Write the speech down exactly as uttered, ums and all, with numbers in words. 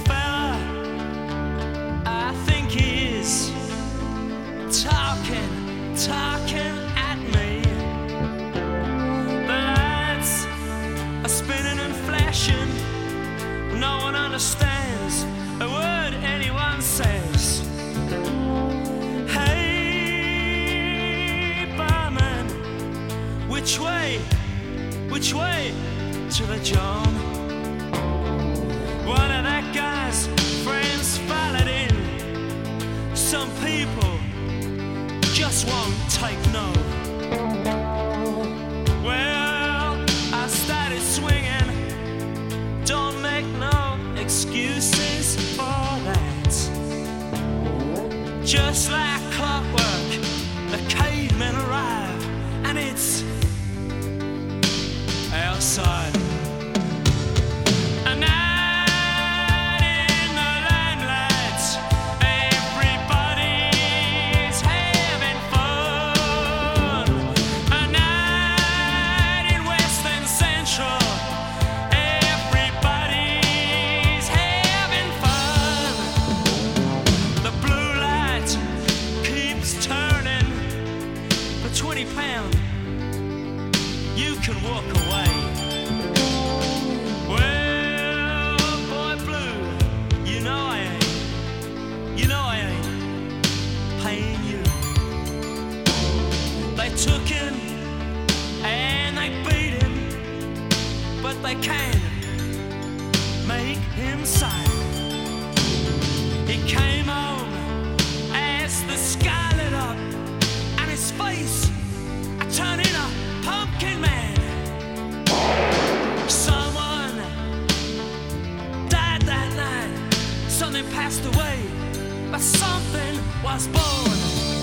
fella, I think he is, talking, talking at me. The lights are spinning and flashing. No one understands a word anyone says. Hey, barman, which way, which way to the John? One of that guy's friends followed in. Some people just won't take no. Well, I started swinging. Don't make no excuses for that. Just like clockwork, the cavemen arrive, and it's outside. A night in the limelight, everybody's having fun. A night in Western Central, everybody's having fun. The blue light keeps turning. For twenty pounds, you can walk away. Well, boy blue, you know I ain't, you know I ain't paying you. They took him and they beat him, but they can't make him sign. He came home as the sky lit up, and his face I turned in a pumpkin man. Someone died that night, something passed away, but something was born.